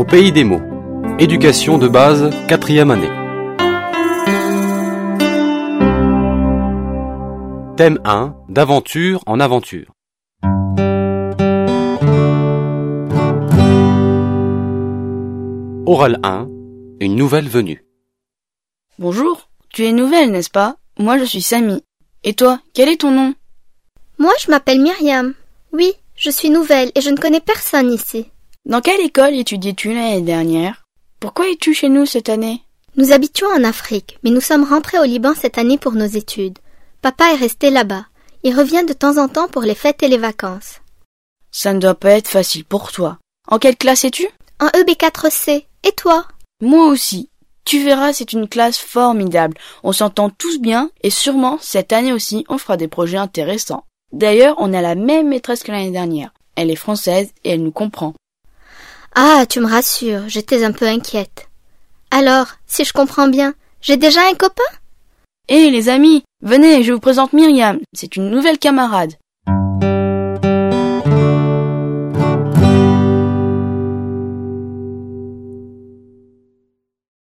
Au pays des mots. Éducation de base, 4e année. Thème 1, d'aventure en aventure. Oral 1, une nouvelle venue. Bonjour, tu es nouvelle, n'est-ce pas? Moi je suis Samy. Et toi, quel est ton nom? Moi je m'appelle Myriam. Oui, je suis nouvelle et je ne connais personne ici. Dans quelle école étudiais-tu l'année dernière? Pourquoi es-tu chez nous cette année? Nous habitions en Afrique, mais nous sommes rentrés au Liban cette année pour nos études. Papa est resté là-bas. Il revient de temps en temps pour les fêtes et les vacances. Ça ne doit pas être facile pour toi. En quelle classe es-tu? En EB4C. Et toi? Moi aussi. Tu verras, c'est une classe formidable. On s'entend tous bien et sûrement, cette année aussi, on fera des projets intéressants. D'ailleurs, on a la même maîtresse que l'année dernière. Elle est française et elle nous comprend. Ah, tu me rassures, j'étais un peu inquiète. Alors, si je comprends bien, j'ai déjà un copain? Hé les amis, venez, je vous présente Myriam. C'est une nouvelle camarade.